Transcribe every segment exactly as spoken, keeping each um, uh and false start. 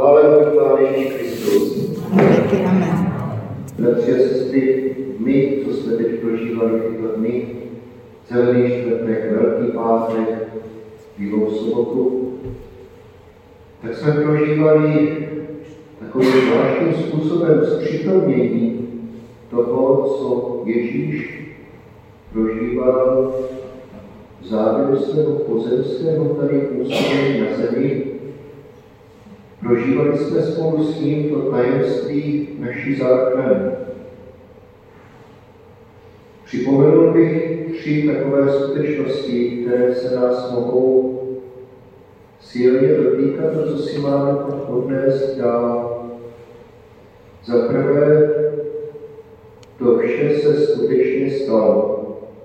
Pochválen buď Pán Ježíš Kristus. Díky, amen. Bratři a sestry, my, co jsme teď prožívali tyto dny, celý čtvrtek, Velký pátek, Bílou sobotu, tak jsme prožívali takovým zvláštním způsobem zpřítomnění toho, co Ježíš prožíval v závěru svého pozemského tady působení na zemi. Prožívali jsme spolu s ním to tajemství naší záchrany. Připomenul bych tři takové skutečnosti, které se nás mohou silně dotýkat a co si máme odnést dál. Za prvé, to vše se skutečně stalo.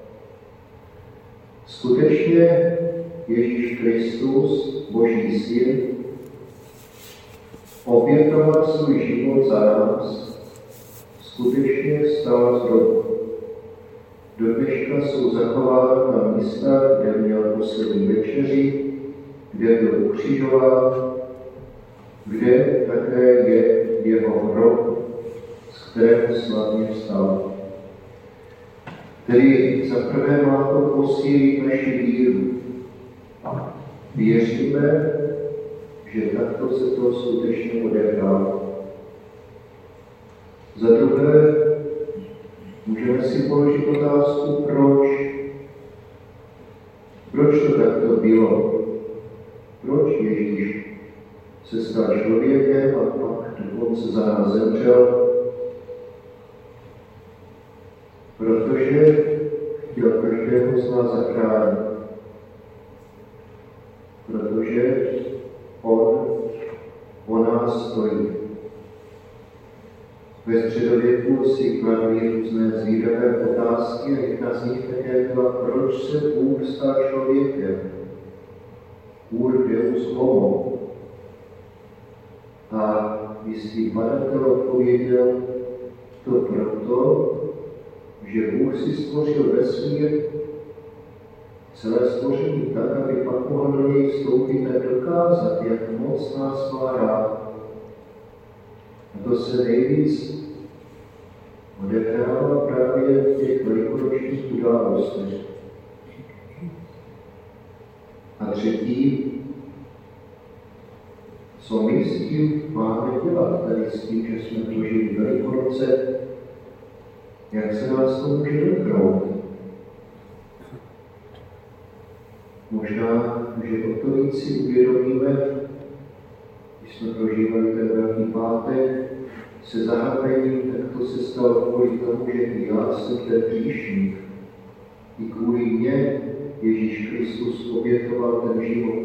Skutečně Ježíš Kristus, Boží syn, obětoval svůj život za nás, skutečně vstal z hrobu. Do dneška jsou zachována místa, kde měl poslední večeři, kde byl ukřižován, kde také je jeho hrob, z kterého slavně vstal. Tedy za prvé má to posílit naši víru. Věříme, že takto se to skutečně odehrálo. Za druhé, můžeme si položit otázku, proč. Proč to takto bylo? Proč Ježíš se stal člověkem a pak dokonce za nás zemřel? Protože chtěl každého z nás zachránit. Protože on o nás stojí. Ve středověku si kladli různé zvídavé otázky a jedna z nich také byla, proč se Bůh stal člověkem. Ur deus homo. A jistý badatel odpověděl, to proto, že Bůh si stvořil vesmír, celé stvoření tak, aby pak mohl do něj vstoupit a dokázat, jak moc nás má rád. A to se nejvíc odehrává právě v těch velikonočních událostech. A třetí, co my s tím máme dělat, tady s tím, že jsme prožili Velikonoce, jak se nás to může dotknout. Možná, že o to víc si uvědomíme, když jsme prožívali ten Velký pátek, se zahápením, tak to se stalo kvůli tomu, že i já jsem ten hříšník. I kvůli mně Ježíš Kristus obětoval ten život.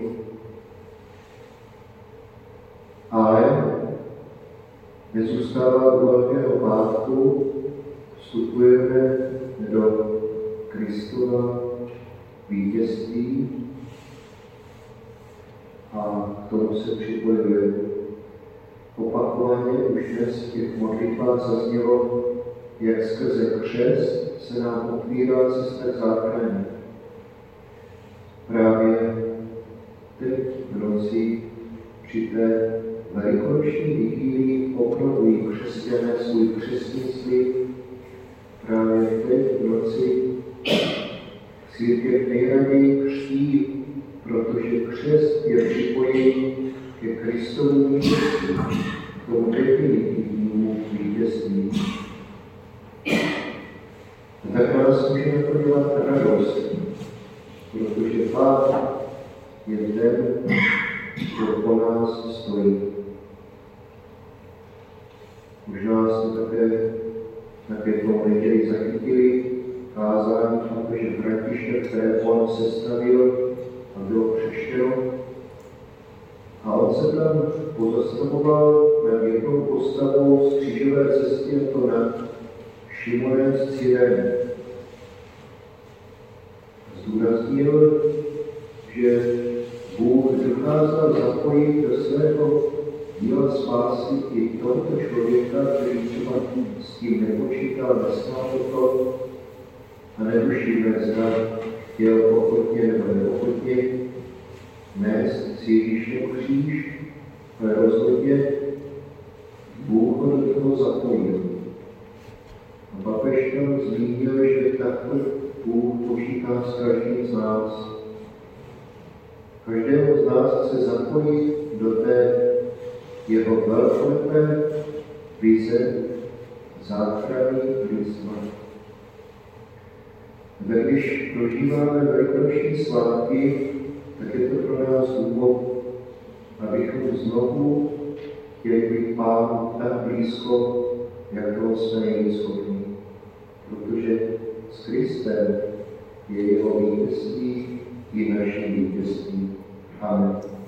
Ale nezůstává u Velkého pátku, vstupujeme do Kristova vítězství a k tomu se připojuje. Opakovaně už dnes v těch modlitbách zaznělo, jak skrze křest se nám otvírá cesta k záchraně. Právě teď v noci při té velikonoční vigílii obnovují křesťané svůj křestní slib. Právě teď v noci církev nejraději křtí, protože křest je připojení ke Kristovu vítězství, k tomu definitivnímu vítězství. A tak nás můžeme podívat radost, protože Pán je ten, kdo po nás stojí. Možná jste také na pětou neděli zachytili kázání papeže Františka, které on sestavil a bylo přečteno. A on se tam pozastavoval nad jednou postavou z křížové cesty, a to nad Šimonem z Cyrény. Zdůraznil, že Bůh dokázal zapojit do svého díla spásy i tohoto člověka, který třeba s tím nepočítal, nesmál to a netušíme, zda chtěl ochotně nebo neochotně nést si Ježíšův kříž ale rozhodně Bůh ho do toho zapojil. A papež tam zmínil, že takto Bůh počítá s každým z nás. Každému z nás chce zapojit do té jeho velkolepé vize záchrany lidstva. Tak když prožíváme velikonoční svátky, tak je to pro nás důvod, abychom znovu chtěli být Pánu tak blízko, jak toho jsme nejvíc schopni. Protože s Kristem je jeho vítězství i naše vítězství. Amen.